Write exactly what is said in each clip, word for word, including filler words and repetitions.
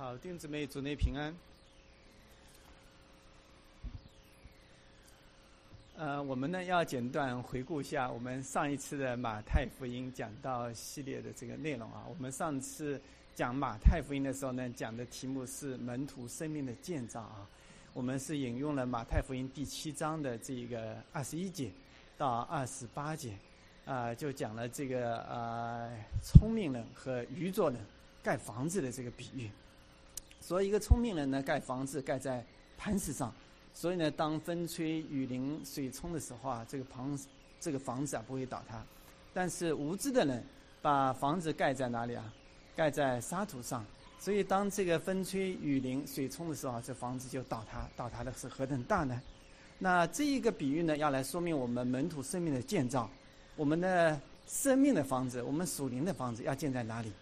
好，弟兄姊妹，主内平安。呃，我们呢要简短回顾一下我们上一次的马太福音讲道系列的这个内容啊。我们上次讲马太福音的时候呢，讲的题目是门徒生命的建造啊。我们是引用了马太福音第七章的这个二十一节到二十八节，啊、呃，就讲了这个呃聪明人和愚拙人盖房子的这个比喻。所以一个聪明人呢，盖房子盖在磐石上，所以呢，当风吹雨淋水冲的时候啊，这个房这个房子啊不会倒塌。但是无知的人把房子盖在哪里啊？盖在沙土上，所以当这个风吹雨淋水冲的时候啊，这房子就倒塌，倒塌的是何等大呢？那这一个比喻呢，要来说明我们门徒生命的建造，我们的生命的房子，我们属灵的房子要建在哪里？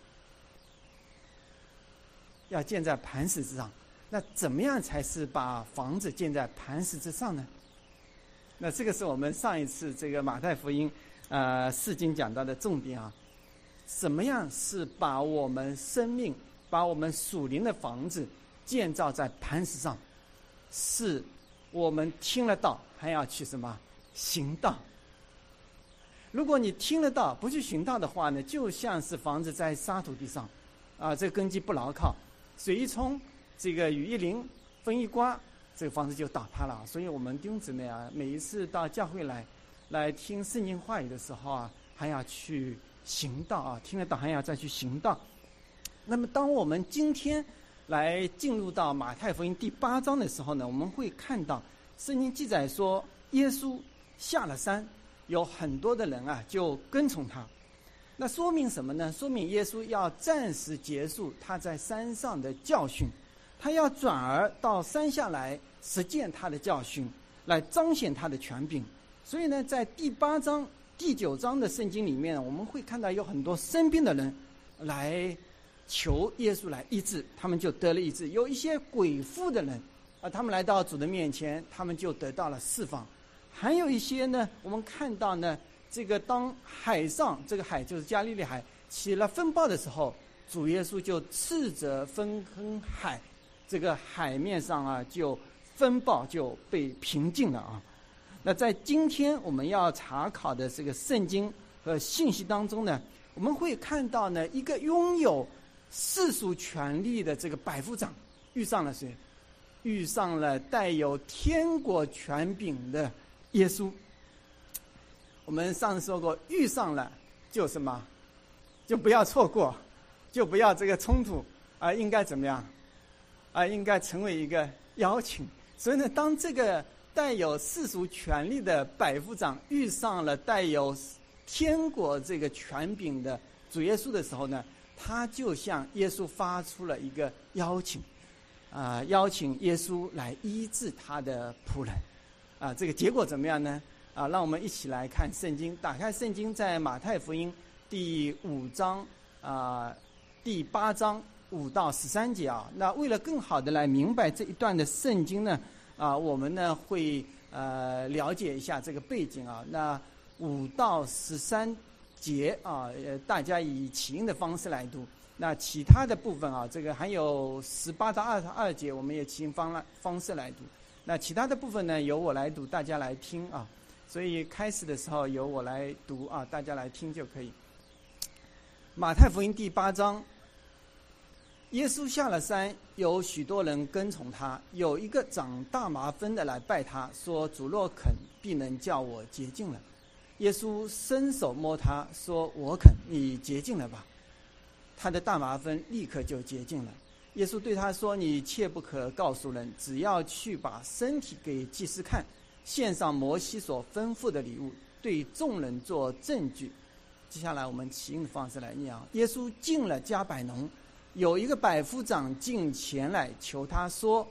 要建在磐石之上。那怎么样才是把房子建在磐石之上呢？那这个是我们上一次这个马太福音呃四经讲到的重点啊。怎么样是把我们生命把我们属灵的房子建造在磐石上？是我们听了道还要去什么行道。如果你听了道不去行道的话呢，就像是房子在沙土地上啊，这个根基不牢靠，水一冲，这个雨一淋，风一刮，这个房子就倒塌了。所以我们弟兄姊妹啊，每一次到教会来来听圣经话语的时候啊，还要去行道啊，听了道还要再去行道。那么当我们今天来进入到马太福音第八章的时候呢，我们会看到圣经记载说，耶稣下了山，有很多的人啊就跟从他。那说明什么呢？说明耶稣要暂时结束他在山上的教训，他要转而到山下来实践他的教训，来彰显他的权柄。所以呢，在第八章第九章的圣经里面，我们会看到有很多生病的人来求耶稣来医治，他们就得了医治。有一些鬼附的人啊，他们来到主的面前，他们就得到了释放。还有一些呢，我们看到呢，这个当海上，这个海就是加利利海起了风暴的时候，主耶稣就斥责风跟海，这个海面上啊就风暴就被平静了啊。那在今天我们要查考的这个圣经和信息当中呢，我们会看到呢，一个拥有世俗权力的这个百夫长遇上了谁？遇上了带有天国权柄的耶稣。我们上次说过，遇上了就什么，就不要错过，就不要这个冲突啊、呃，应该怎么样啊、呃？应该成为一个邀请。所以呢，当这个带有世俗权力的百夫长遇上了带有天国这个权柄的主耶稣的时候呢，他就向耶稣发出了一个邀请啊、呃，邀请耶稣来医治他的仆人啊、呃。这个结果怎么样呢？啊，让我们一起来看圣经。打开圣经，在马太福音第五章啊、呃，第八章五到十三节啊。那为了更好的来明白这一段的圣经呢，啊，我们呢会呃了解一下这个背景啊。那五到十三节啊，呃，大家以起音的方式来读。那其他的部分啊，这个还有十八到二十二节，我们也起音方方式来读。那其他的部分呢，由我来读，大家来听啊。所以开始的时候由我来读啊，大家来听就可以。马太福音第八章，耶稣下了山，有许多人跟从他。有一个长大麻风的来拜他，说：“主若肯，必能叫我洁净了。”耶稣伸手摸他，说：“我肯，你洁净了吧。”他的大麻风立刻就洁净了。耶稣对他说：“你切不可告诉人，只要去把身体给祭司看，献上摩西所吩咐的礼物，对众人做证据。”接下来我们起音的方式来念啊。耶稣进了迦百农，有一个百夫长进前来求他说：“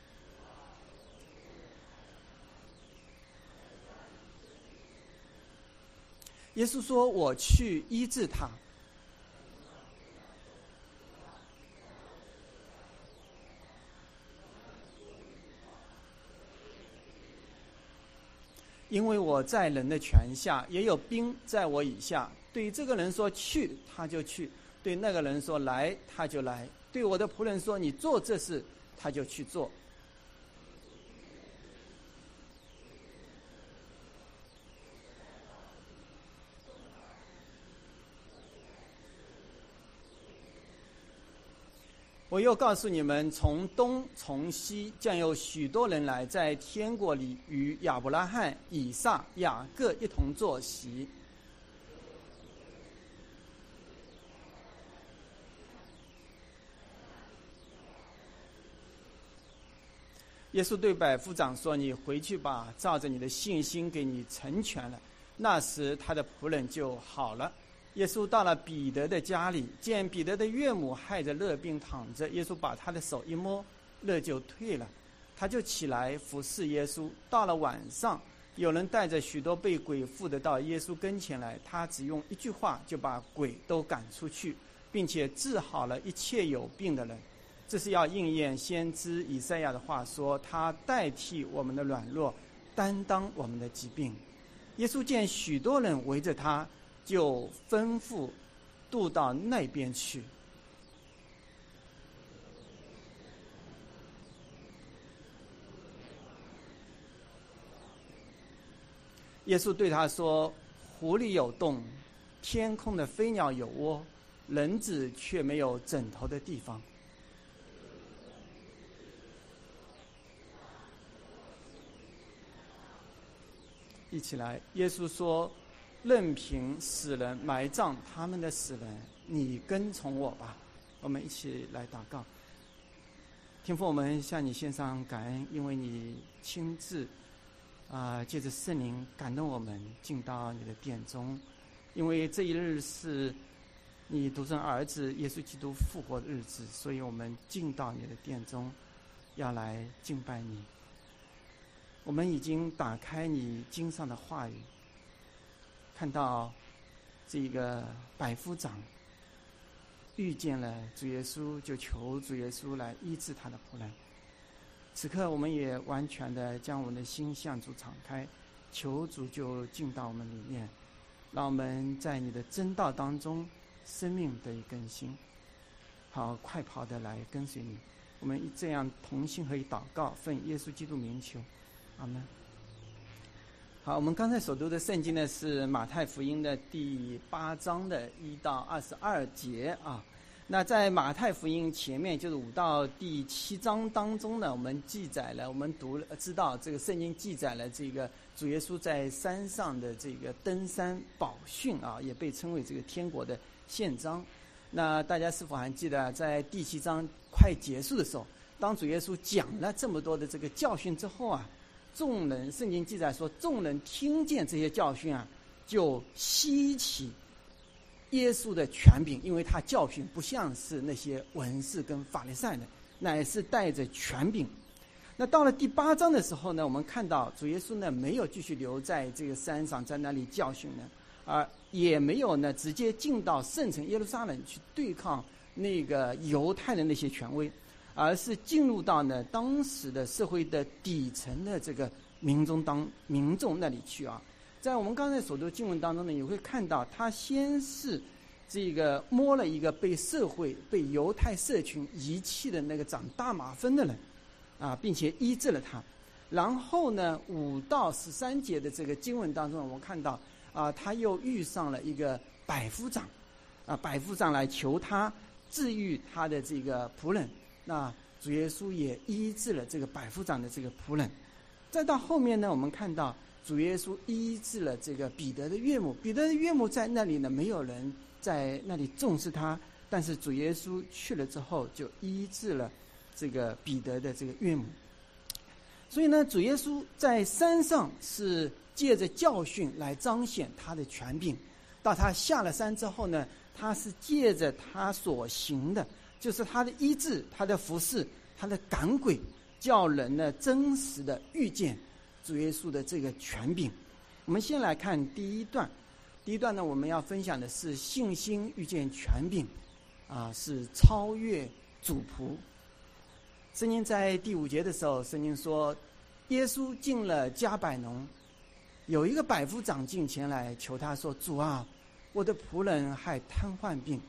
耶稣说，我去医治他。”因为我在人的权下，也有兵在我以下。对这个人说去，他就去； 对那个人说来，他就来；对我的仆人说你做这事，他就去做。我又告诉你们，从东从西将有许多人来，在天国里与亚伯拉罕、以撒、雅各一同坐席。耶稣对百夫长说：“你回去吧，照着你的信心给你成全了。”那时他的仆人就好了。耶稣到了彼得的家里，见彼得的岳母害着热病躺着，耶稣把他的手一摸，热就退了，他就起来服侍耶稣。到了晚上，有人带着许多被鬼附的到耶稣跟前来，他只用一句话就把鬼都赶出去，并且治好了一切有病的人。这是要应验先知以赛亚的话说，他代替我们的软弱，担当我们的疾病。耶稣见许多人围着他，就吩咐渡到那边去。耶稣对他说：“湖里有洞，天空的飞鸟有窝，人子却没有枕头的地方。”一起来，耶稣说：“任凭死人埋葬他们的死人，你跟从我吧。”我们一起来祷告。天父，我们向你献上感恩，因为你亲自啊、呃，借着圣灵感动我们进到你的殿中。因为这一日是你独生儿子耶稣基督复活的日子，所以我们进到你的殿中，要来敬拜你。我们已经打开你经上的话语，看到这个百夫长遇见了主耶稣，就求主耶稣来医治他的仆人。此刻我们也完全的将我们的心向主敞开，求主就进到我们里面，让我们在你的真道当中生命得以更新，好快跑的来跟随你。我们这样同心合一祷告，奉耶稣基督名求，阿们。好，我们刚才所读的圣经呢是马太福音的第八章的一到二十二节啊。那在马太福音前面就是五到第七章当中呢，我们记载了，我们读了知道这个圣经记载了这个主耶稣在山上的这个登山宝训啊，也被称为这个天国的宪章。那大家是否还记得，在第七章快结束的时候，当主耶稣讲了这么多的这个教训之后啊，众人，圣经记载说，众人听见这些教训啊，就稀奇耶稣的权柄，因为他教训不像是那些文士跟法利赛的，乃是带着权柄。那到了第八章的时候呢，我们看到主耶稣呢没有继续留在这个山上，在那里教训呢，而也没有呢直接进到圣城耶路撒冷去对抗那个犹太的那些权威，而是进入到呢当时的社会的底层的这个民众当民众那里去啊。在我们刚才所读经文当中呢，你会看到他先是这个摸了一个被社会被犹太社群遗弃的那个长大麻风的人啊，并且医治了他。然后呢，五到十三节的这个经文当中，我们看到啊，他又遇上了一个百夫长啊，百夫长来求他治愈他的这个仆人。那主耶稣也医治了这个百夫长的这个仆人。再到后面呢，我们看到主耶稣医治了这个彼得的岳母，彼得的岳母在那里呢，没有人在那里重视他，但是主耶稣去了之后，就医治了这个彼得的这个岳母。所以呢，主耶稣在山上是借着教训来彰显他的权柄，到他下了山之后呢，他是借着他所行的，就是他的医治、他的服事、他的赶鬼，叫人呢真实的遇见主耶稣的这个权柄。我们先来看第一段，第一段呢，我们要分享的是信心遇见权柄，啊，是超越主仆。圣经在第五节的时候，圣经说，耶稣进了迦百农，有一个百夫长进前来求他说：“主啊，我的仆人害瘫痪病，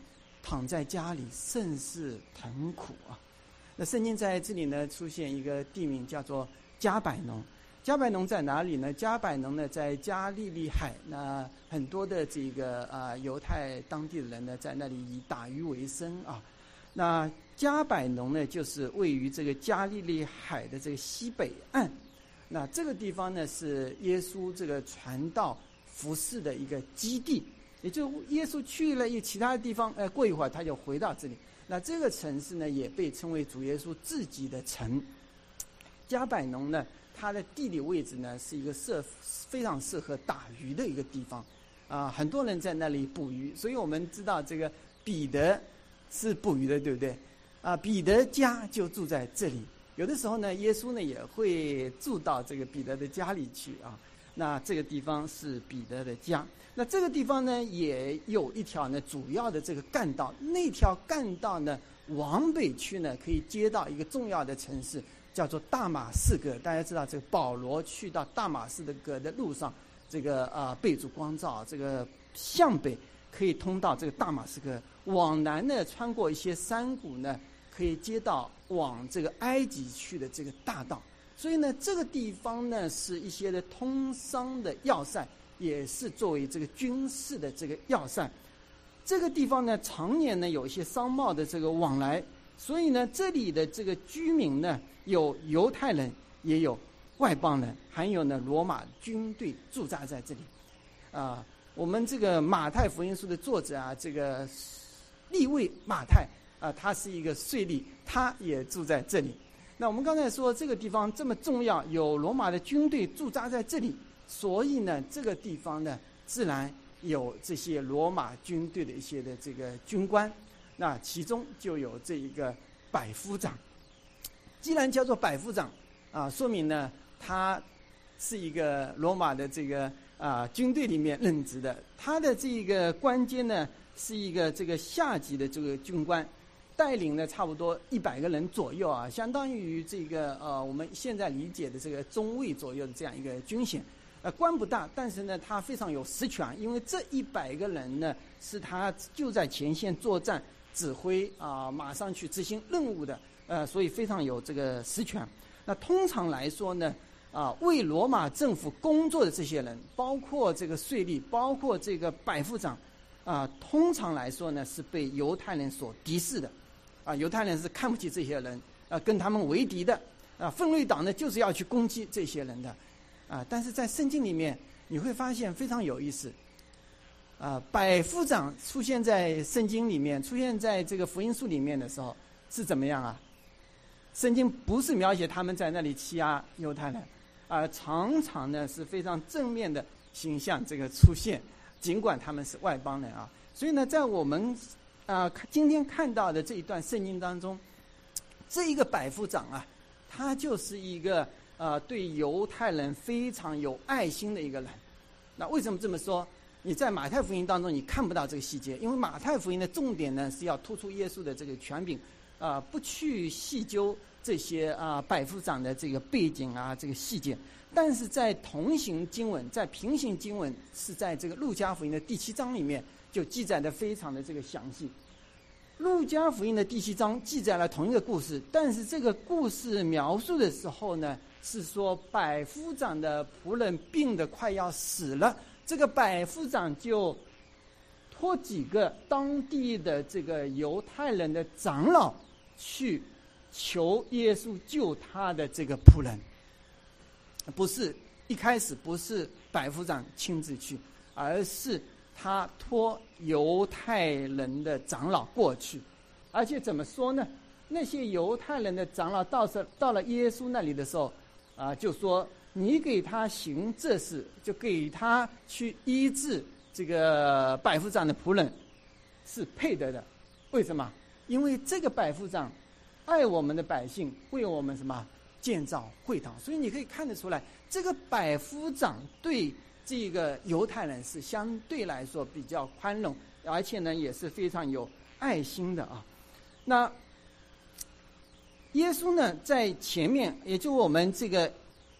躺在家里甚是疼苦啊。那圣经在这里呢出现一个地名叫做加百农。加百农在哪里呢？加百农呢在加利利海，那很多的这个啊犹太当地的人呢在那里以打鱼为生啊。那加百农呢就是位于这个加利利海的这个西北岸。那这个地方呢是耶稣这个传道服事的一个基地，也就是耶稣去了一其他的地方，呃，过一会儿他就回到这里。那这个城市呢也被称为主耶稣自己的城。加百农呢，它的地理位置呢是一个适非常适合打鱼的一个地方，啊，很多人在那里捕鱼，所以我们知道这个彼得是捕鱼的，对不对？啊，彼得家就住在这里。有的时候呢，耶稣呢也会住到这个彼得的家里去啊。那这个地方是彼得的家。那这个地方呢，也有一条呢主要的这个干道，那条干道呢往北去呢，可以接到一个重要的城市，叫做大马士革。大家知道，这个保罗去到大马士革的路上，这个啊、呃、被主光照，这个向北可以通到这个大马士革，往南呢穿过一些山谷呢，可以接到往这个埃及去的这个大道。所以呢，这个地方呢是一些的通商的要塞，也是作为这个军事的这个要塞。这个地方呢，常年呢有一些商贸的这个往来，所以呢，这里的这个居民呢，有犹太人，也有外邦人，还有呢罗马军队驻扎在这里。啊、呃，我们这个马太福音书的作者啊，这个利未马太啊、呃，他是一个税吏，他也住在这里。那我们刚才说这个地方这么重要，有罗马的军队驻扎在这里，所以呢，这个地方呢，自然有这些罗马军队的一些的这个军官，那其中就有这一个百夫长。既然叫做百夫长啊，说明呢，他是一个罗马的这个啊军队里面任职的，他的这个官阶呢是一个这个下级的这个军官。带领了差不多一百个人左右啊，相当于这个呃我们现在理解的这个中尉左右的这样一个军衔。呃，官不大，但是呢，他非常有实权，因为这一百个人呢是他就在前线作战，指挥啊、呃，马上去执行任务的，呃，所以非常有这个实权。那通常来说呢，啊、呃，为罗马政府工作的这些人，包括这个税吏，包括这个百夫长，啊、呃，通常来说呢是被犹太人所敌视的。啊，犹太人是看不起这些人，啊，跟他们为敌的，啊，奋锐党呢就是要去攻击这些人的，啊，但是在圣经里面你会发现非常有意思，啊，百夫长出现在圣经里面，出现在这个福音书里面的时候是怎么样啊？圣经不是描写他们在那里欺压犹太人，啊，常常呢是非常正面的形象这个出现，尽管他们是外邦人啊，所以呢，在我们啊、呃，今天看到的这一段圣经当中，这一个百夫长啊，他就是一个呃对犹太人非常有爱心的一个人。那为什么这么说？你在马太福音当中你看不到这个细节，因为马太福音的重点呢是要突出耶稣的这个权柄，啊、呃，不去细究这些啊、呃、百夫长的这个背景啊这个细节。但是在同行经文，在平行经文是在这个路加福音的第七章里面。就记载的非常的这个详细。路加福音的第七章记载了同一个故事，但是这个故事描述的时候呢，是说百夫长的仆人病得快要死了，这个百夫长就托几个当地的这个犹太人的长老去求耶稣救他的这个仆人。不是一开始不是百夫长亲自去，而是他托犹太人的长老过去，而且怎么说呢？那些犹太人的长老到时到了耶稣那里的时候，啊、呃，就说你给他行这事，就给他去医治这个百夫长的仆人，是配得的。为什么？因为这个百夫长爱我们的百姓，为我们什么建造会堂。所以你可以看得出来，这个百夫长对这个犹太人是相对来说比较宽容，而且呢也是非常有爱心的啊。那耶稣呢在前面，也就我们这个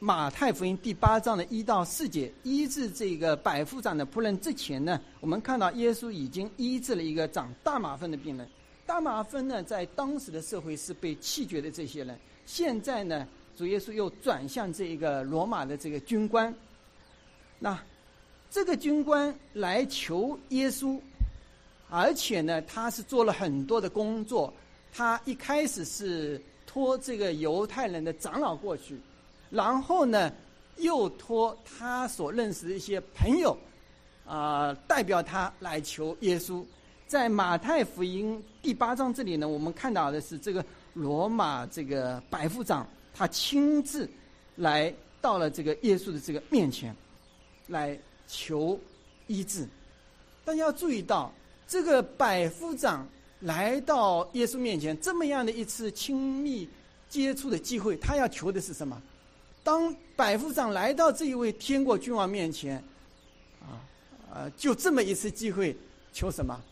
马太福音第八章的一到四节，医治这个百夫长的仆人之前呢，我们看到耶稣已经医治了一个长大麻风的病人。大麻风呢，在当时的社会是被弃绝的这些人。现在呢，主耶稣又转向这一个罗马的这个军官。那这个军官来求耶稣，而且呢，他是做了很多的工作。他一开始是托这个犹太人的长老过去，然后呢，又托他所认识的一些朋友，啊、呃，代表他来求耶稣。在马太福音第八章这里呢，我们看到的是这个罗马这个百夫长，他亲自来到了这个耶稣的这个面前，来求医治。大家要注意到，这个百夫长来到耶稣面前，这么样的一次亲密接触的机会，他要求的是什么？当百夫长来到这一位天国君王面前，啊啊，就这么一次机会，求什么？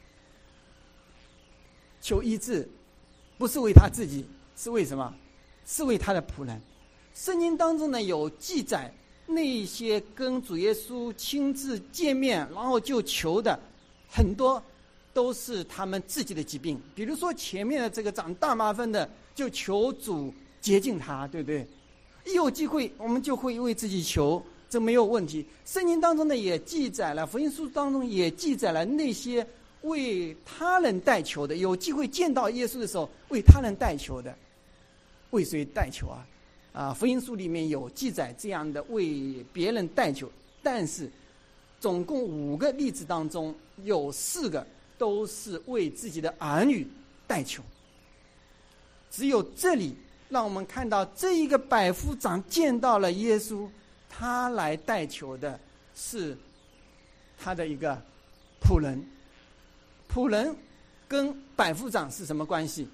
求医治，不是为他自己，是为什么？是为他的仆人。圣经当中呢有记载，那些跟主耶稣亲自见面，然后就求的很多都是他们自己的疾病。比如说前面的这个长大麻风的，就求主洁净他，对不对？一有机会我们就会为自己求，这没有问题。圣经当中呢也记载了，福音书当中也记载了那些为他人代求的，有机会见到耶稣的时候为他人代求的。为谁代求啊？啊，福音书里面有记载这样的为别人代求，但是总共五个例子当中有四个都是为自己的儿女代求。只有这里让我们看到，这一个百夫长见到了耶稣，他来代求的是他的一个仆人。仆人跟百夫长是什么关系？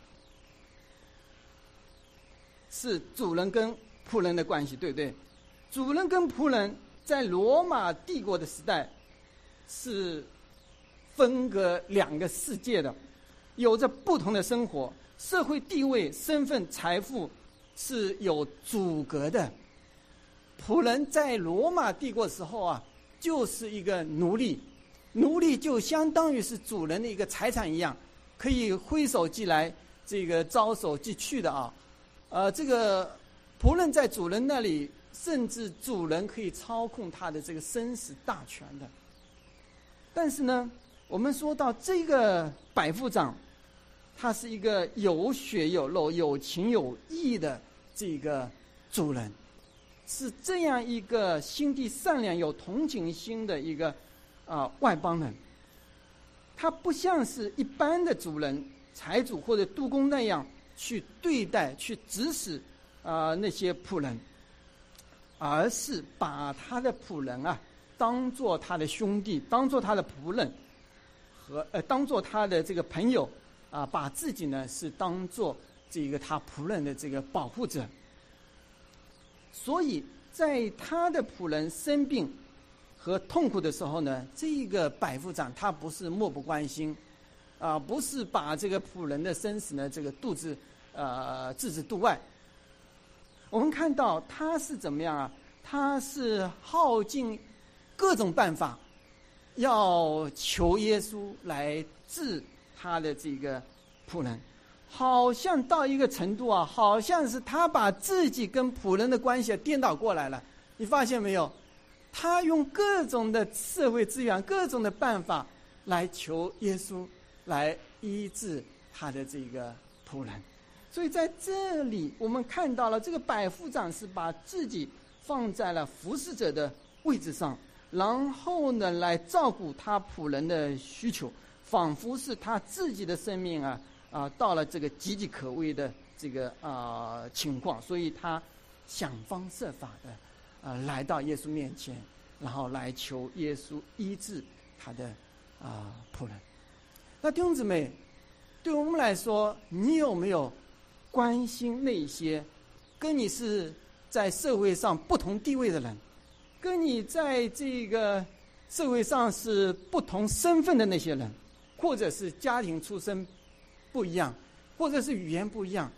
是主人跟仆人的关系，对不对？主人跟仆人在罗马帝国的时代是分隔两个世界的，有着不同的生活，社会地位、身份、财富是有阻隔的。仆人在罗马帝国的时候啊，就是一个奴隶，奴隶就相当于是主人的一个财产一样，可以挥手即来，这个招手即去的啊。呃，这个仆人在主人那里，甚至主人可以操控他的这个生死大权的。但是呢，我们说到这个百夫长，他是一个有血有肉、有情有义的这个主人，是这样一个心地善良、有同情心的一个啊、呃、外邦人。他不像是一般的主人、财主或者督工那样去对待、去指使啊、呃、那些仆人，而是把他的仆人啊当做他的兄弟，当做他的仆人，和呃当做他的这个朋友啊、呃，把自己呢是当做这个他仆人的这个保护者。所以在他的仆人生病和痛苦的时候呢，这个百夫长他不是漠不关心，啊、呃，不是把这个仆人的生死呢这个度之呃置之度外。我们看到他是怎么样啊？他是耗尽各种办法，要求耶稣来治他的这个仆人，好像到一个程度啊，好像是他把自己跟仆人的关系颠倒过来了。你发现没有？他用各种的社会资源、各种的办法来求耶稣来医治他的这个仆人。所以在这里我们看到了，这个百夫长是把自己放在了服侍者的位置上，然后呢来照顾他仆人的需求，仿佛是他自己的生命啊啊到了这个岌岌可危的这个啊情况，所以他想方设法的啊来到耶稣面前，然后来求耶稣医治他的啊仆人。那弟兄姊妹，对我们来说，你有没有关心那些跟你是在社会上不同地位的人，跟你在这个社会上是不同身份的那些人，或者是家庭出身不一样，或者是语言不一样，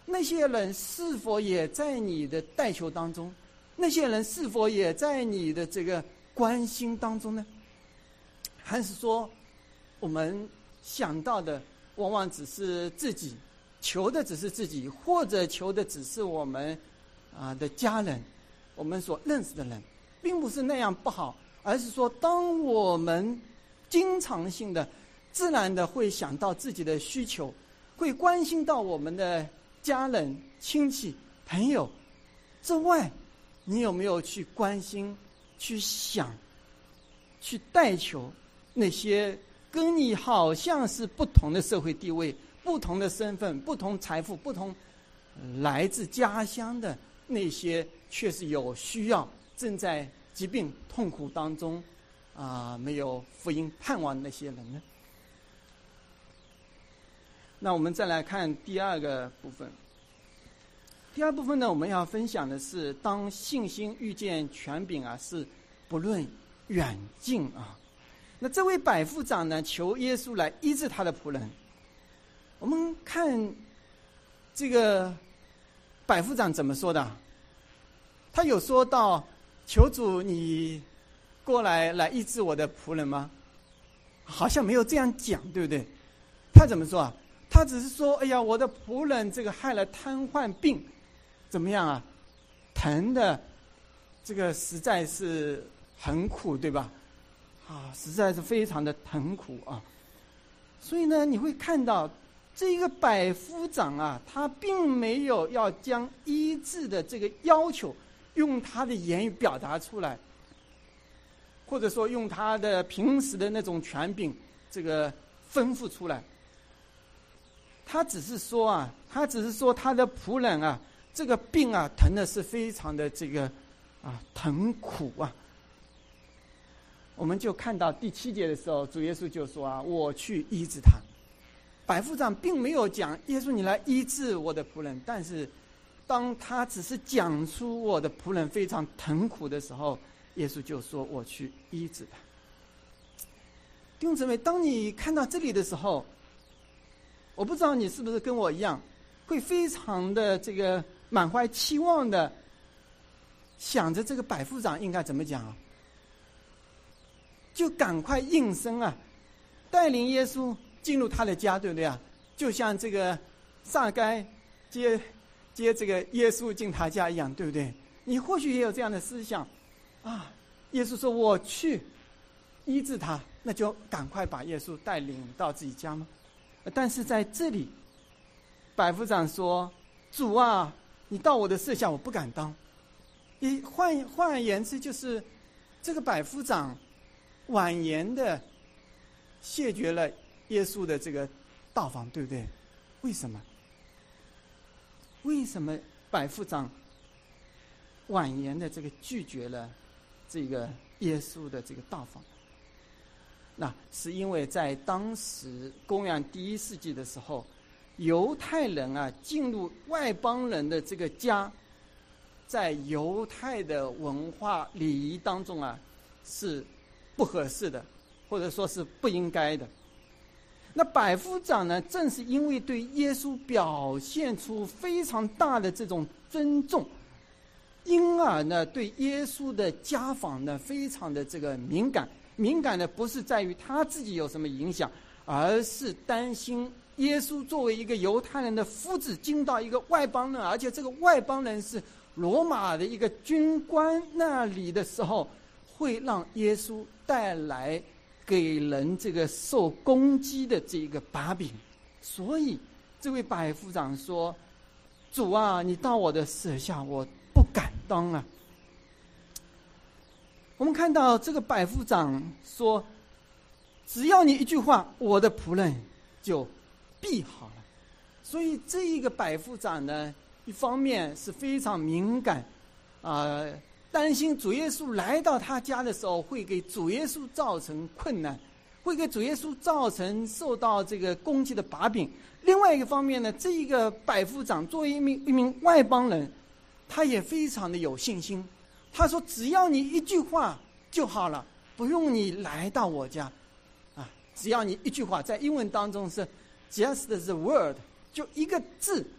那些人是否也在你的代求当中？那些人是否也在你的这个关心当中呢？还是说我们想到的往往只是自己，求的只是自己，或者求的只是我们啊的家人，我们所认识的人，并不是那样不好，而是说当我们经常性的自然的会想到自己的需求，会关心到我们的家人、亲戚、朋友之外，你有没有去关心、去想、去代求那些跟你好像是不同的社会地位、不同的身份、不同财富、不同来自家乡的那些确实有需要、正在疾病痛苦当中啊、呃，没有福音盼望的那些人呢？那我们再来看第二个部分。第二部分呢，我们要分享的是，当信心遇见权柄啊，是不论远近啊。那这位百夫长呢，求耶稣来医治他的仆人。我们看这个百夫长怎么说的？他有说到：“求主你过来来医治我的仆人吗？”好像没有这样讲，对不对？他怎么说啊？他只是说：“哎呀，我的仆人这个害了瘫痪病，怎么样啊？疼的这个实在是很苦，对吧？啊，实在是非常的疼苦啊。所以呢，你会看到这个百夫长啊，他并没有要将医治的这个要求用他的言语表达出来，或者说用他的平时的那种权柄这个吩咐出来。他只是说啊，他只是说他的仆人啊，这个病啊，疼的是非常的这个啊疼苦啊。我们就看到第七节的时候，主耶稣就说啊，我去医治他。百夫长并没有讲耶稣你来医治我的仆人，但是当他只是讲出我的仆人非常疼苦的时候，耶稣就说我去医治他。弟兄姊妹，当你看到这里的时候，我不知道你是不是跟我一样，会非常的这个满怀期望的想着这个百夫长应该怎么讲啊？就赶快应声啊，带领耶稣进入他的家，对不对啊？就像这个撒该接接这个耶稣进他家一样，对不对？你或许也有这样的思想啊。耶稣说我去医治他，那就赶快把耶稣带领到自己家吗？但是在这里，百夫长说：“主啊，你到我的舍下，我不敢当。”也换换而言之，就是这个百夫长婉言的谢绝了耶稣的这个到访，对不对？为什么？为什么百夫长婉言的这个拒绝了这个耶稣的这个到访？那是因为在当时公元第一世纪的时候，犹太人啊进入外邦人的这个家，在犹太的文化礼仪当中啊是不合适的，或者说是不应该的。那百夫长呢，正是因为对耶稣表现出非常大的这种尊重，因而呢对耶稣的家访呢非常的这个敏感。敏感的不是在于他自己有什么影响，而是担心耶稣作为一个犹太人的夫子进到一个外邦人，而且这个外邦人是罗马的一个军官那里的时候，会让耶稣带来给人这个受攻击的这个把柄。所以这位百夫长说：“主啊，你到我的舍下，我不敢当啊。”我们看到这个百夫长说：“只要你一句话，我的仆人就必好了。”所以这一个百夫长呢，一方面是非常敏感，啊、呃，担心主耶稣来到他家的时候会给主耶稣造成困难，会给主耶稣造成受到这个攻击的把柄。另外一个方面呢，这一个百夫长作为一名一名外邦人，他也非常的有信心。他说：“只要你一句话就好了，不用你来到我家，啊，只要你一句话，在英文当中是 just the word， 就一个字，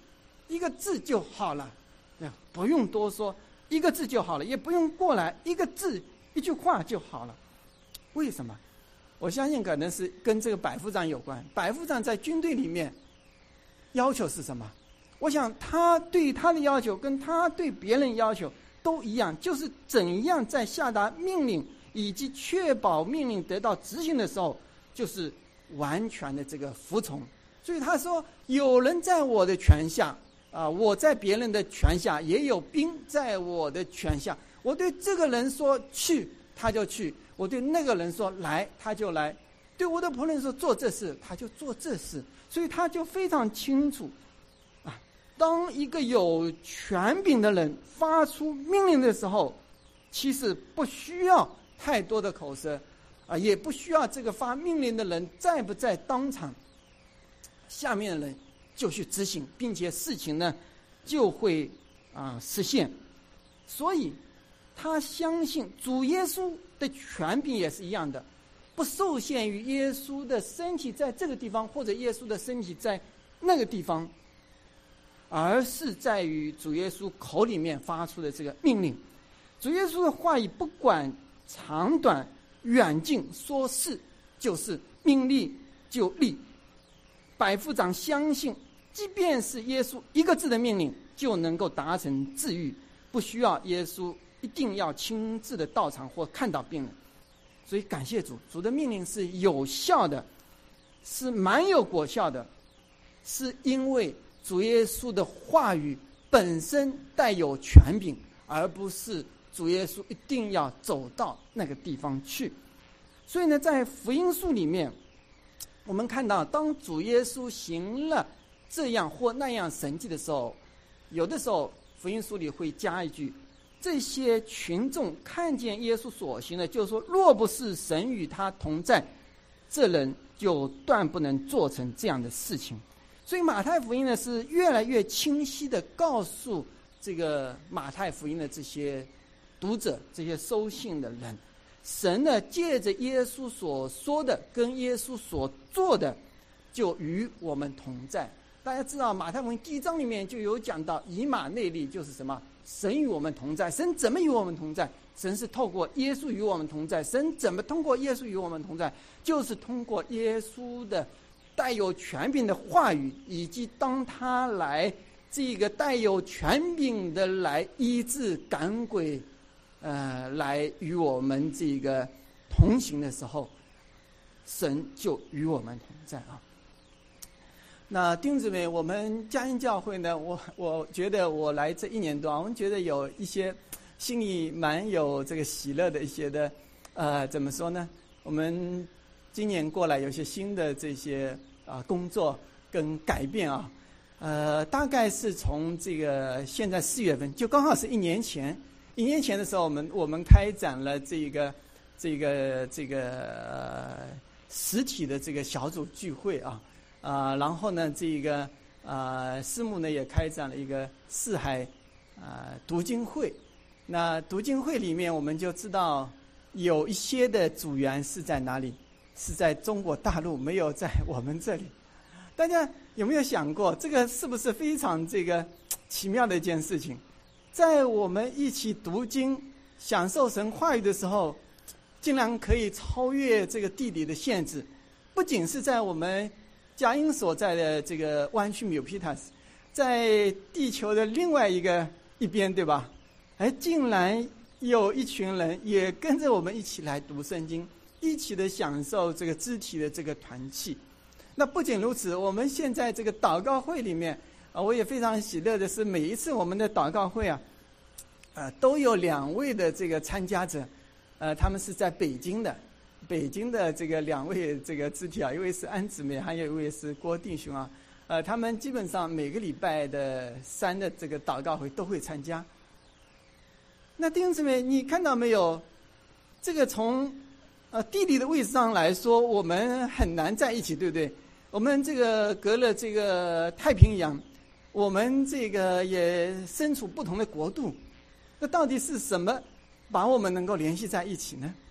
一个字就好了，不用多说，一个字就好了，也不用过来，一个字一句话就好了。为什么？我相信可能是跟这个百夫长有关。百夫长在军队里面要求是什么？我想他对他的要求跟他对别人要求都一样，就是怎样在下达命令以及确保命令得到执行的时候，就是完全的这个服从。所以他说，有人在我的权下啊，我在别人的权下，也有兵在我的权下。我对这个人说去，他就去；我对那个人说来，他就来；对我的仆人说做这事，他就做这事。所以他就非常清楚啊，当一个有权柄的人发出命令的时候，其实不需要太多的口舌啊，也不需要这个发命令的人在不在当场，下面的人就去执行，并且事情呢就会啊实现。所以他相信主耶稣的权柄也是一样的，不受限于耶稣的身体在这个地方，或者耶稣的身体在那个地方，而是在于主耶稣口里面发出的这个命令。主耶稣的话语不管长短远近，说是就是，命立就立。百夫长相信，即便是耶稣一个字的命令就能够达成治愈，不需要耶稣一定要亲自的到场或看到病人。所以感谢主，主的命令是有效的，是蛮有果效的，是因为主耶稣的话语本身带有权柄，而不是主耶稣一定要走到那个地方去。所以呢，在福音书里面我们看到，当主耶稣行了这样或那样神迹的时候，有的时候福音书里会加一句，这些群众看见耶稣所行的，就是说若不是神与他同在，这人就断不能做成这样的事情。所以马太福音呢是越来越清晰的告诉这个马太福音的这些读者，这些收信的人，神呢借着耶稣所说的跟耶稣所做的就与我们同在。大家知道马太福音第一章里面就有讲到以马内利，就是什么？神与我们同在。神怎么与我们同在？神是透过耶稣与我们同在。神怎么通过耶稣与我们同在？就是通过耶稣的带有权柄的话语，以及当他来这个带有权柄的来医治赶鬼，呃，来与我们这个同行的时候，神就与我们同在啊。那弟兄姊妹，我们嘉恩教会呢，我我觉得我来这一年多，我们觉得有一些心里蛮有这个喜乐的一些的，呃，怎么说呢？我们今年过来有些新的这些啊、呃、工作跟改变啊，呃，大概是从这个现在四月份，就刚好是一年前，一年前的时候，我们我们开展了这个这个这个、呃、实体的这个小组聚会啊。啊、呃，然后呢，这个呃，师母呢也开展了一个四海啊、呃、读经会。那读经会里面，我们就知道有一些的组员是在哪里？是在中国大陆，没有在我们这里。大家有没有想过，这个是不是非常这个奇妙的一件事情？在我们一起读经、享受神话语的时候，竟然可以超越这个地理的限制，不仅是在我们佳音所在的这个湾区缪皮塔斯，在地球的另外一个一边，对吧？哎，竟然有一群人也跟着我们一起来读圣经，一起的享受这个肢体的这个团契。那不仅如此，我们现在这个祷告会里面啊，我也非常喜乐的是，每一次我们的祷告会啊，呃，都有两位的这个参加者，呃，他们是在北京的。北京的这个两位这个肢体啊，一位是安姊妹，还有一位是郭弟兄啊，呃，他们基本上每个礼拜的三的这个祷告会都会参加。那弟兄姊妹，你看到没有？这个从呃地理的位置上来说，我们很难在一起，对不对？我们这个隔了这个太平洋，我们这个也身处不同的国度，那到底是什么把我们能够联系在一起呢？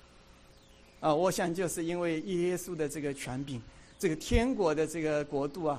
啊，我想就是因为耶稣的这个权柄，这个天国的这个国度啊，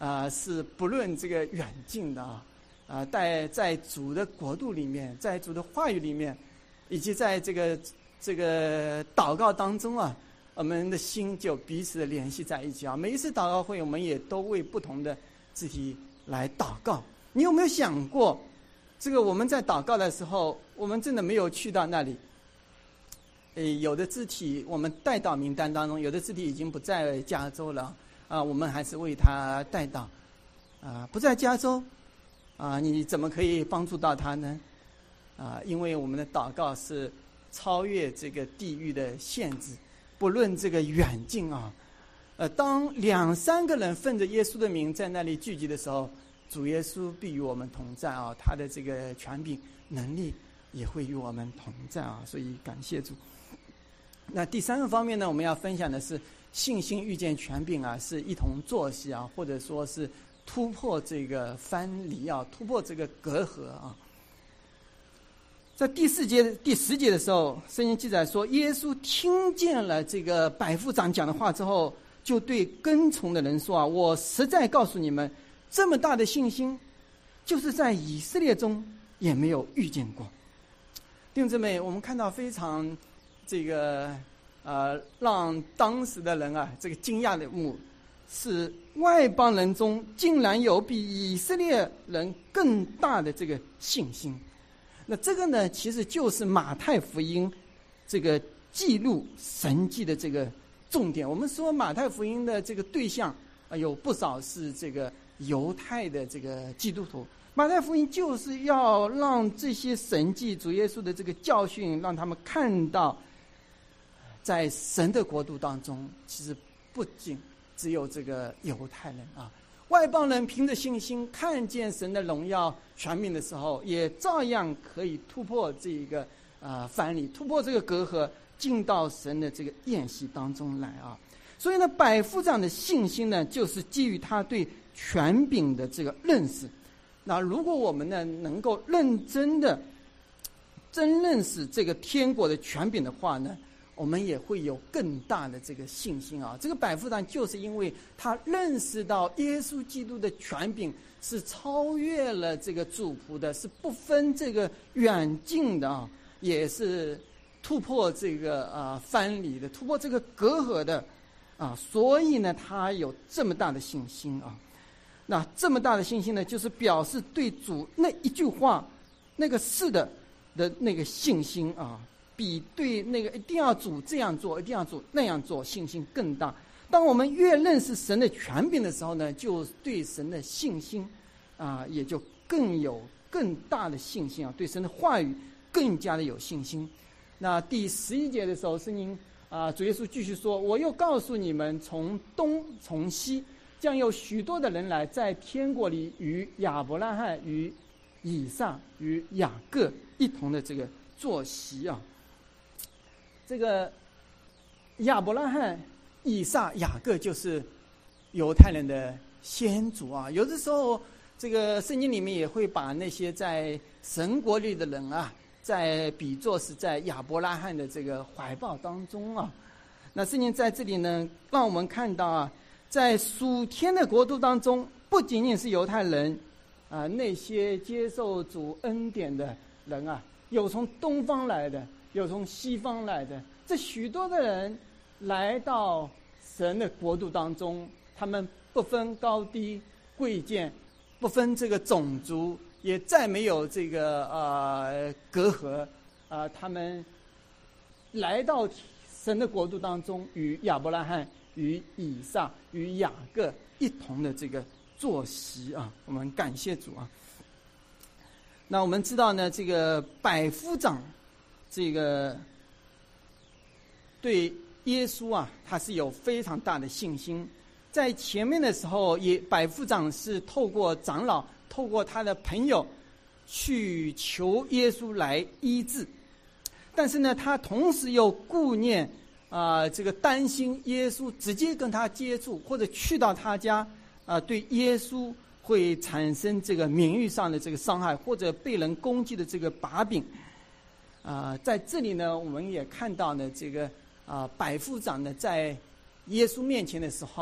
啊、呃，是不论这个远近的啊，啊、呃，在在主的国度里面，在主的话语里面，以及在这个这个祷告当中啊，我们的心就彼此的联系在一起啊。每一次祷告会，我们也都为不同的肢体来祷告。你有没有想过，这个我们在祷告的时候，我们真的没有去到那里？诶，有的肢体我们带到名单当中，有的肢体已经不在加州了啊，我们还是为他带到啊，不在加州啊，你怎么可以帮助到他呢？啊，因为我们的祷告是超越这个地域的限制，不论这个远近啊。呃，当两三个人奉着耶稣的名在那里聚集的时候，主耶稣必与我们同在啊，他的这个权柄能力也会与我们同在啊，所以感谢主。那第三个方面呢，我们要分享的是信心遇见权柄啊，是一同作息啊，或者说是突破这个藩篱啊，突破这个隔阂啊。在第四节、第十节的时候，圣经记载说，耶稣听见了这个百夫长讲的话之后，就对跟从的人说啊，我实在告诉你们，这么大的信心，就是在以色列中也没有遇见过。弟兄姊妹，我们看到非常这个呃，让当时的人啊，这个惊讶的幕是外邦人中竟然有比以色列人更大的这个信心。那这个呢，其实就是马太福音这个记录神迹的这个重点。我们说马太福音的这个对象啊，有不少是这个犹太的这个基督徒。马太福音就是要让这些神迹、主耶稣的这个教训，让他们看到，在神的国度当中，其实不仅只有这个犹太人啊，外邦人凭着信心看见神的荣耀权柄的时候，也照样可以突破这一个啊藩篱，突破这个隔阂，进到神的这个宴席当中来啊。所以呢，百夫长的信心呢，就是基于他对权柄的这个认识。那如果我们呢能够认真的真认识这个天国的权柄的话呢，我们也会有更大的这个信心啊。这个百夫长就是因为他认识到耶稣基督的权柄是超越了这个主仆的，是不分这个远近的啊，也是突破这个啊藩篱的，突破这个隔阂的啊，所以呢他有这么大的信心啊。那这么大的信心呢，就是表示对主那一句话那个是的的那个信心啊，比对那个一定要主这样做，一定要主那样做信心更大。当我们越认识神的权柄的时候呢，就对神的信心啊，也就更有更大的信心啊，对神的话语更加的有信心。那第十一节的时候，圣经啊，主耶稣继续说，我又告诉你们，从东从西将有许多的人来，在天国里与亚伯拉罕、与以撒、与雅各一同的这个坐席啊。这个亚伯拉罕、以撒、雅各就是犹太人的先祖啊。有的时候，这个圣经里面也会把那些在神国里的人啊，在比作是在亚伯拉罕的这个怀抱当中啊。那圣经在这里呢，让我们看到啊，在属天的国度当中，不仅仅是犹太人啊，那些接受主恩典的人啊，有从东方来的，有从西方来的，这许多的人来到神的国度当中，他们不分高低贵贱，不分这个种族，也再没有这个呃隔阂啊、呃，他们来到神的国度当中，与亚伯拉罕、与以撒、与雅各一同的这个坐席啊，我们感谢主啊。那我们知道呢，这个百夫长，这个对耶稣啊，他是有非常大的信心。在前面的时候，也百夫长是透过长老，透过他的朋友去求耶稣来医治，但是呢，他同时又顾念啊、呃，这个担心耶稣直接跟他接触，或者去到他家啊、呃，对耶稣会产生这个名誉上的这个伤害，或者被人攻击的这个把柄啊、呃，在这里呢，我们也看到呢，这个啊、呃，百夫长呢，在耶稣面前的时候啊，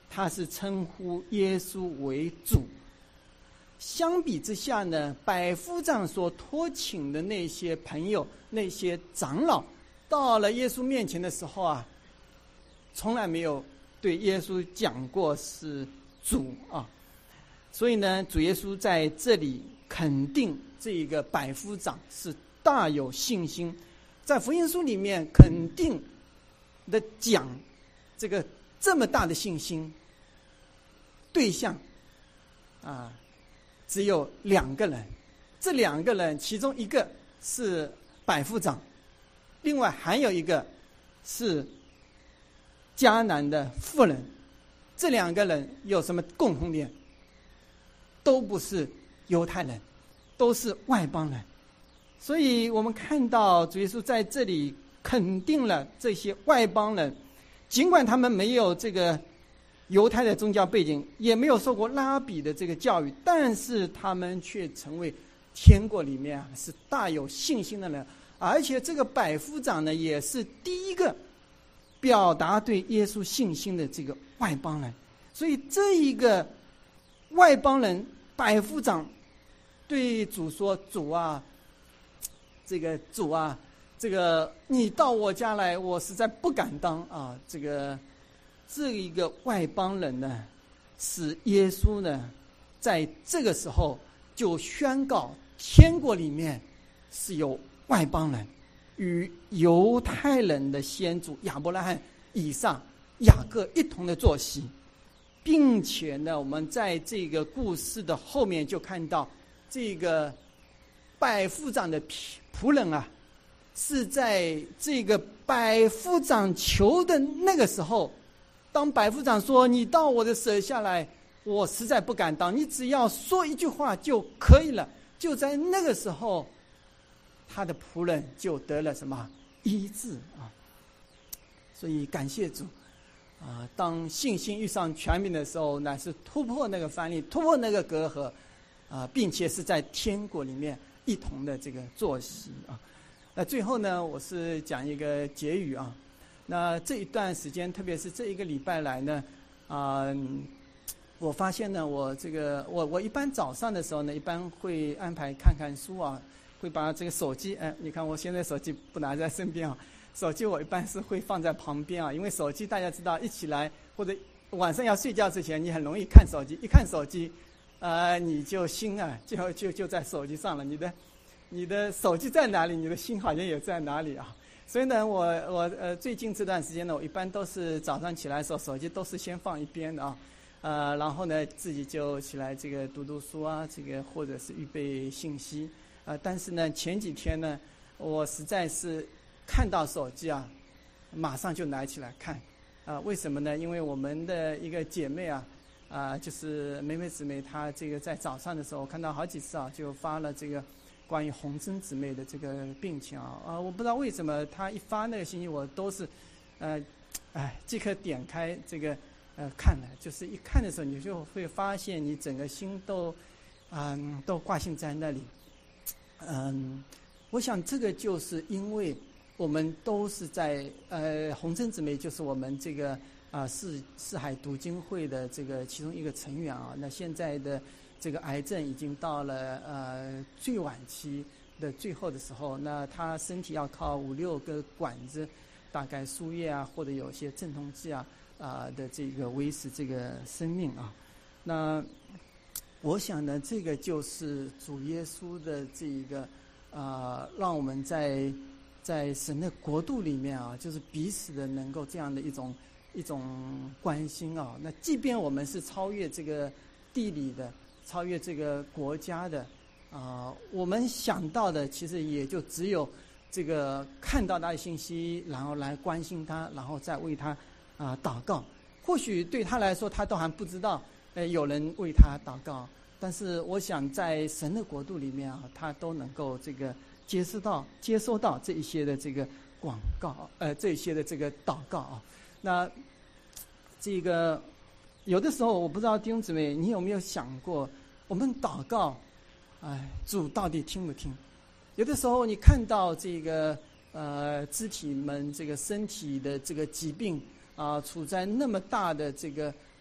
他是称呼耶稣为主。相比之下呢，百夫长所托请的那些朋友、那些长老，到了耶稣面前的时候啊，从来没有对耶稣讲过是主啊。所以呢，主耶稣在这里肯定这个百夫长是大有信心，在福音书里面肯定的讲这个这么大的信心对象啊，只有两个人。这两个人其中一个是百夫长，另外还有一个是迦南的妇人。这两个人有什么共同点？都不是犹太人，都是外邦人。所以我们看到主耶稣在这里肯定了这些外邦人，尽管他们没有这个犹太的宗教背景，也没有受过拉比的这个教育，但是他们却成为天国里面啊是大有信心的人。而且这个百夫长呢，也是第一个表达对耶稣信心的这个外邦人。所以这一个外邦人百夫长对主说：“主啊，这个主啊，这个你到我家来，我实在不敢当啊。”这个这一个外邦人呢，使耶稣呢，在这个时候就宣告天国里面是有外邦人与犹太人的先祖亚伯拉罕、以撒、雅各一同的坐席。并且呢，我们在这个故事的后面就看到，这个百夫长的仆人啊，是在这个百夫长求的那个时候，当百夫长说：“你到我的舍下来，我实在不敢当，你只要说一句话就可以了。”就在那个时候，他的仆人就得了什么医治啊！所以感谢主。啊，当信心遇上权柄的时候，乃是突破那个藩篱，突破那个隔阂，啊，并且是在天国里面一同的这个坐席啊。那最后呢，我是讲一个结语啊。那这一段时间，特别是这一个礼拜来呢，啊，我发现呢，我这个我我一般早上的时候呢，一般会安排看看书啊，会把这个手机，哎，你看我现在手机不拿在身边啊。手机我一般是会放在旁边啊，因为手机大家知道，一起来或者晚上要睡觉之前，你很容易看手机，一看手机，呃，你就心啊，就就就在手机上了。你的你的手机在哪里，你的心好像也在哪里啊。所以呢，我我呃最近这段时间呢，我一般都是早上起来的时候，手机都是先放一边的啊，呃，然后呢自己就起来这个读读书啊，这个或者是预备信息啊、呃。但是呢，前几天呢，我实在是看到手机啊，马上就拿起来看，啊，为什么呢？因为我们的一个姐妹啊，啊，就是梅梅姊妹，她这个在早上的时候看到好几次啊，就发了这个关于红珍姊妹的这个病情啊，啊，我不知道为什么她一发那个信息，我都是，呃，哎，即刻点开这个呃看了，就是一看的时候，你就会发现你整个心都，嗯，都挂心在那里，嗯，我想这个就是因为我们都是在呃红珍姊妹就是我们这个啊四四海读经会的这个其中一个成员啊。那现在的这个癌症已经到了呃最晚期的最后的时候，那他身体要靠五六个管子，大概输液啊，或者有些镇痛剂啊啊、呃、的这个维持这个生命啊。那我想呢，这个就是主耶稣的这一个啊、呃，让我们在在神的国度里面啊，就是彼此的能够这样的一种一种关心啊。那即便我们是超越这个地理的，超越这个国家的啊、呃，我们想到的其实也就只有这个看到他的信息，然后来关心他，然后再为他啊、呃、祷告。或许对他来说，他都还不知道，呃，有人为他祷告。但是我想，在神的国度里面啊，他都能够这个接收到、接收到这一些的这个广告，呃，这一些的这个祷告啊。那这个有的时候，我不知道弟兄姊妹，你有没有想过，我们祷告，哎，主到底听不听？有的时候，你看到这个呃肢体们这个身体的这个疾病啊、呃，处在那么大的这个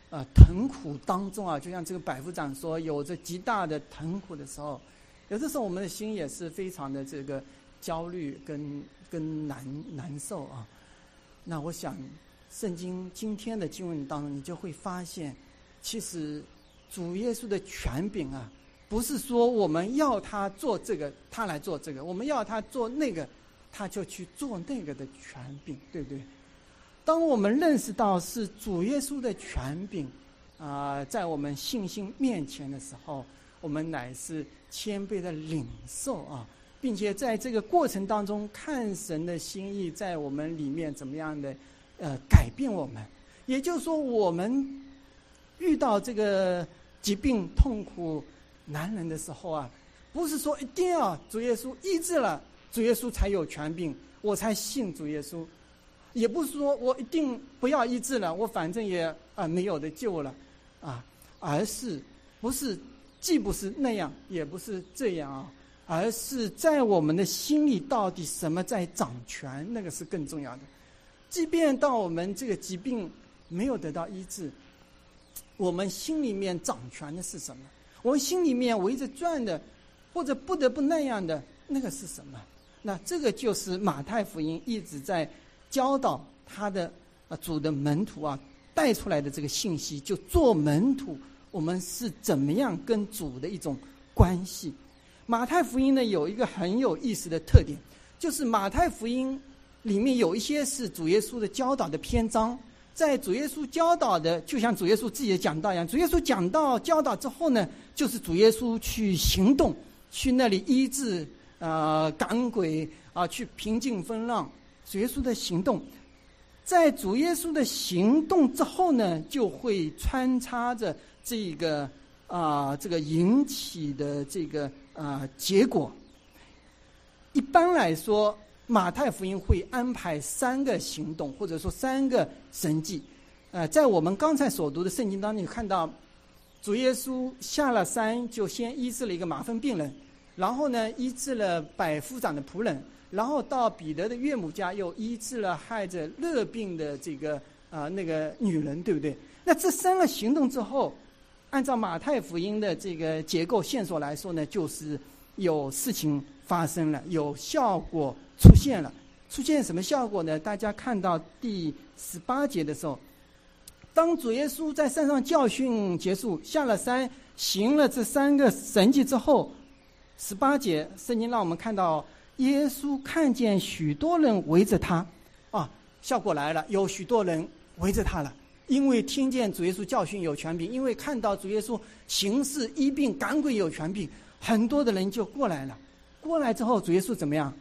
呃疼苦当中啊，就像这个百夫长说，有着极大的疼苦的时候，有的时候我们的心也是非常的这个焦虑跟跟难难受啊。那我想，圣经今天的经文当中，你就会发现，其实主耶稣的权柄啊，不是说我们要他做这个，他来做这个；我们要他做那个，他就去做那个的权柄，对不对？当我们认识到是主耶稣的权柄啊、呃，在我们信心面前的时候，我们乃是谦卑的领受啊，并且在这个过程当中看神的心意在我们里面怎么样的呃改变我们。也就是说，我们遇到这个疾病、痛苦、难人的时候啊，不是说一定要主耶稣医治了，主耶稣才有权柄，我才信主耶稣。也不是说我一定不要医治了，我反正也啊没有的救了啊，而是不是既不是那样，也不是这样啊，而是在我们的心里到底什么在掌权，那个是更重要的。即便到我们这个疾病没有得到医治，我们心里面掌权的是什么？我们心里面围着转的，或者不得不那样的，那个是什么？那这个就是马太福音一直在教导他的啊主的门徒啊带出来的这个信息，就做门徒，我们是怎么样跟主的一种关系。马太福音呢有一个很有意思的特点，就是马太福音里面有一些是主耶稣的教导的篇章，在主耶稣教导的，就像主耶稣自己的讲道一样，主耶稣讲道教导之后呢，就是主耶稣去行动，去那里医治呃赶鬼啊、呃，去平静风浪。主耶稣的行动，在主耶稣的行动之后呢，就会穿插着这个啊、呃、这个引起的这个啊、呃、结果。一般来说，马太福音会安排三个行动，或者说三个神迹。呃，在我们刚才所读的圣经当中，你看到主耶稣下了山，就先医治了一个麻风病人，然后呢医治了百夫长的仆人。然后到彼得的岳母家，又医治了害着热病的这个啊、呃、那个女人，对不对？那这三个行动之后，按照马太福音的这个结构线索来说呢，就是有事情发生了，有效果出现了。出现什么效果呢？大家看到第十八节的时候，当主耶稣在山上教训结束，下了山行了这三个神迹之后，十八节圣经让我们看到耶稣看见许多人围着他，啊，效果来了，有许多人围着他了，因为听见主耶稣教训有权柄，因为看到主耶稣行事医病赶鬼有权柄，很多的人就过来了。过来之后，主耶稣怎么样？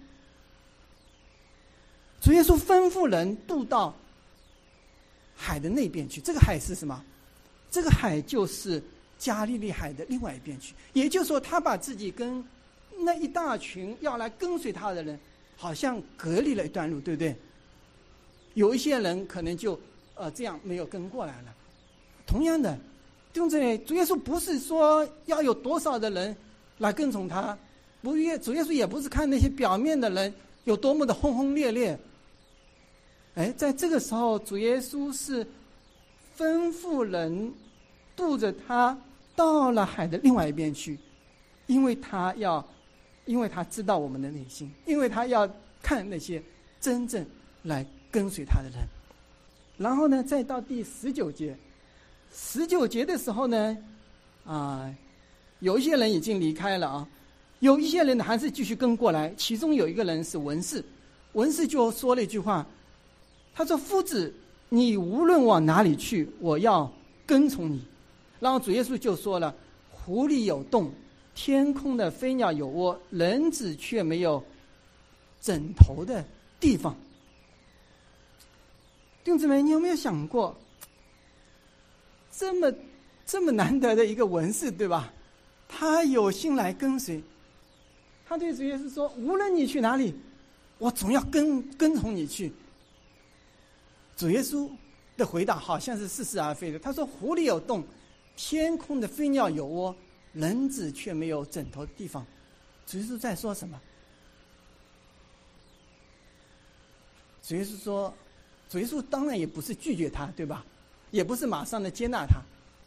主耶稣吩咐人渡到海的那边去。这个海是什么？这个海就是加利利海的另外一边去。也就是说，他把自己跟那一大群要来跟随他的人好像隔离了一段路，对不对？有一些人可能就呃这样没有跟过来了。同样的，弟兄姊妹，主耶稣不是说要有多少的人来跟从他，不耶主耶稣也不是看那些表面的人有多么的轰轰烈烈。哎，在这个时候，主耶稣是吩咐人渡着他到了海的另外一边去，因为他要因为他知道我们的内心，因为他要看那些真正来跟随他的人。然后呢，再到第十九节，十九节的时候呢，啊、呃，有一些人已经离开了啊，有一些人还是继续跟过来。其中有一个人是文士，文士就说了一句话，他说：“夫子，你无论往哪里去，我要跟从你。”然后主耶稣就说了：“湖里有洞，天空的飞鸟有窝，人子却没有枕头的地方。”弟兄姊妹，你有没有想过，这么这么难得的一个文士，对吧？他有心来跟随，他对主耶稣说：“无论你去哪里，我总要跟跟从你去。”主耶稣的回答好像是似是而非的，他说：“湖里有洞，天空的飞鸟有窝，人子却没有枕头的地方。”主耶稣在说什么？主耶稣说，主耶稣当然也不是拒绝他，对吧？ 也不是马上的接纳他。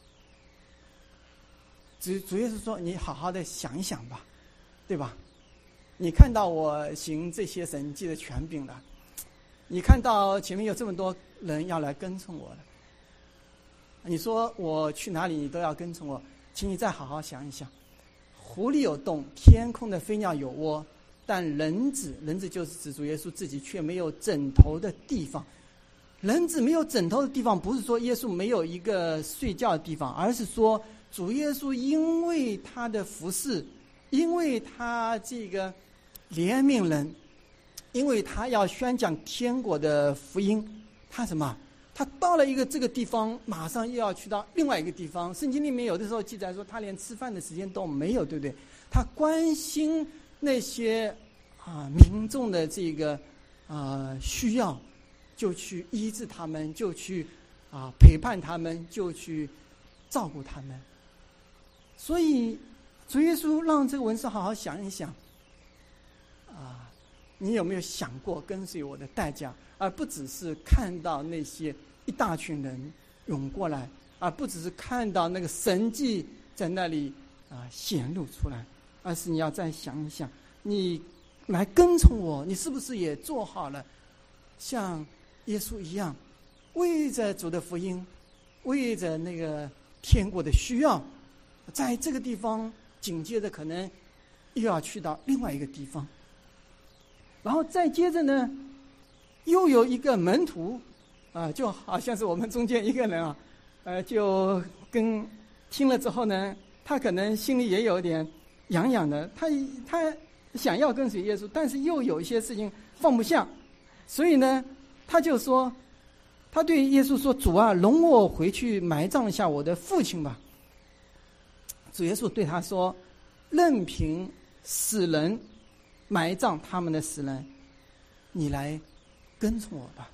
主主耶稣说：“你好好的想一想吧，对吧？你看到我行这些神迹的权柄了，你看到前面有这么多人要来跟从我了。你说我去哪里，你都要跟从我，请你再好好想一想。湖里有洞，天空的飞鸟有窝，但人子，人子就是指主耶稣自己，却没有枕头的地方。人子没有枕头的地方，不是说耶稣没有一个睡觉的地方，而是说主耶稣因为他的服事，因为他这个怜悯人，因为他要宣讲天国的福音，他什么？他到了一个这个地方，马上又要去到另外一个地方。圣经里面有的时候记载说，他连吃饭的时间都没有，对不对？他关心那些啊民众的这个啊需要，就去医治他们，就去啊陪伴他们，就去照顾他们。所以主耶稣让这个文士好好想一想，啊，你有没有想过跟随我的代价？而不只是看到那些一大群人涌过来，而不只是看到那个神迹在那里啊显露出来，而是你要再想一想，你来跟从我，你是不是也做好了像耶稣一样，为着主的福音，为着那个天国的需要，在这个地方紧接着可能又要去到另外一个地方，然后再接着呢，又有一个门徒啊，就好像是我们中间一个人啊，呃，就跟听了之后呢，他可能心里也有点痒痒的，他他想要跟随耶稣，但是又有一些事情放不下，所以呢，他就说，他对耶稣说：“主啊，容我回去埋葬一下我的父亲吧。”主耶稣对他说：“任凭死人埋葬他们的死人，你来跟从我吧。”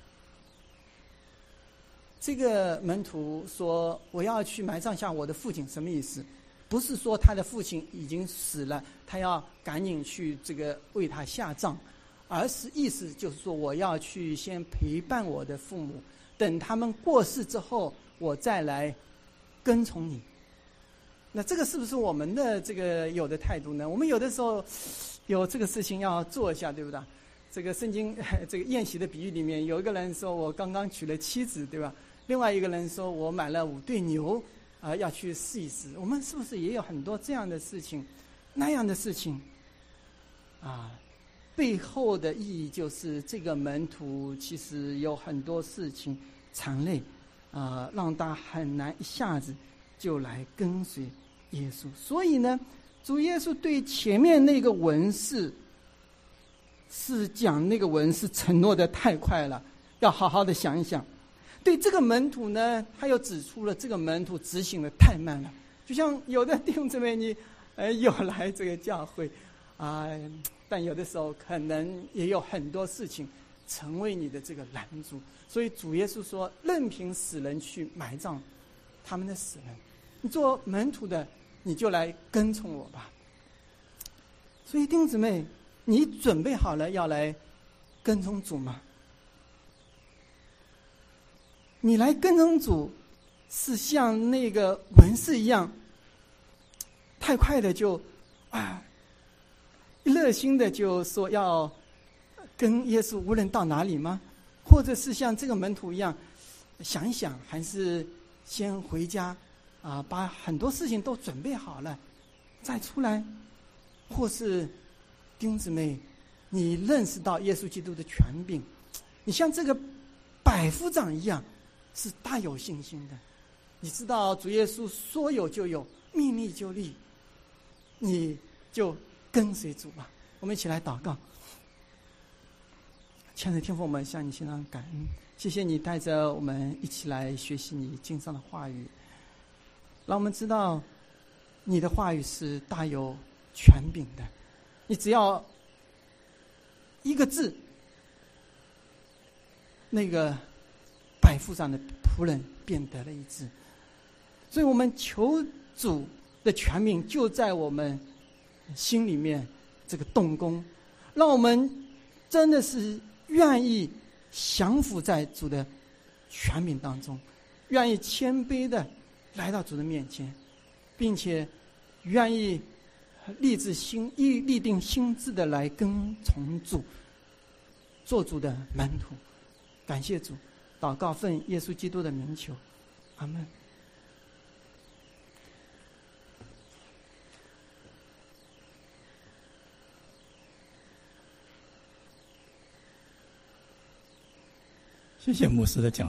这个门徒说：“我要去埋葬下我的父亲。”什么意思？不是说他的父亲已经死了，他要赶紧去这个为他下葬，而是意思就是说，我要去先陪伴我的父母，等他们过世之后，我再来跟从你。那这个是不是我们的这个有的态度呢？我们有的时候有这个事情要做一下，对不对？这个圣经这个宴席的比喻里面，有一个人说我刚刚娶了妻子，对吧？另外一个人说我买了五对牛，啊、呃，要去试一试。我们是不是也有很多这样的事情，那样的事情？啊，背后的意义就是这个门徒其实有很多事情缠累，啊、呃，让他很难一下子就来跟随耶稣。所以呢，主耶稣对前面那个文士是讲那个文士承诺的太快了，要好好的想一想。对这个门徒呢，他又指出了这个门徒执行的太慢了。就像有的弟兄姊妹，你呃有来这个教会啊、呃，但有的时候可能也有很多事情成为你的这个拦阻。所以主耶稣说，任凭死人去埋葬他们的死人，你做门徒的，你就来跟从我吧。所以弟兄姊妹，你准备好了要来跟从主吗？你来跟从主，是像那个文士一样，太快的就啊，热心的就说要跟耶稣无论到哪里吗？或者是像这个门徒一样，想一想，还是先回家啊，把很多事情都准备好了再出来？或是弟兄姊妹，你认识到耶稣基督的权柄，你像这个百夫长一样，是大有信心的。你知道主耶稣说有就有，命立就立，你就跟随主吧。我们一起来祷告。亲爱的天父，我们向你献上感恩，谢谢你带着我们一起来学习你经上的话语，让我们知道你的话语是大有权柄的。你只要一个字，那个百夫长的仆人便得了医治。所以我们求主的权柄就在我们心里面这个动工，让我们真的是愿意降服在主的权柄当中， 愿意谦卑的来到主的面前，并且愿意立志心立立定心志的来跟从主，做主的门徒。感谢主，祷告奉耶稣基督的名求，阿们。 谢谢牧师的讲